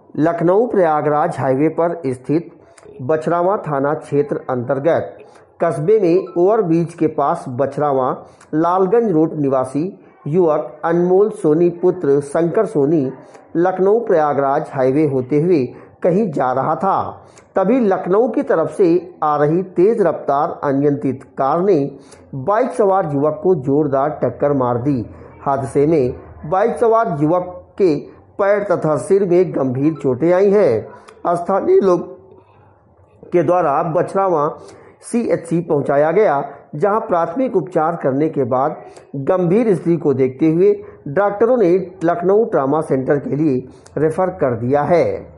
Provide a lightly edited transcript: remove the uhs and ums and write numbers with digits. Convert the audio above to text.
Lucknow Prayagraj highway पर स्थित बछरावां थाना क्षेत्र अंतर्गत कस्बे में ओवरब्रिज के पास बछरावां लालगंज रोड निवासी युवक अनमोल सोनी पुत्र शंकर सोनी लखनऊ प्रयागराज हाईवे होते हुए कहीं जा रहा था। तभी लखनऊ की तरफ से आ रही तेज रफ्तार अनियंत्रित कार ने बाइक सवार युवक को जोरदार टक्कर मार दी। हादसे में बाइक सवार युवक के पैर तथा सिर में गंभीर चोटें आई हैं। स्थानीय लोग के द्वारा बछरावां CHC पहुंचाया गया, जहां प्राथमिक उपचार करने के बाद गंभीर स्थिति को देखते हुए डॉक्टरों ने लखनऊ ट्रॉमा सेंटर के लिए रेफर कर दिया है।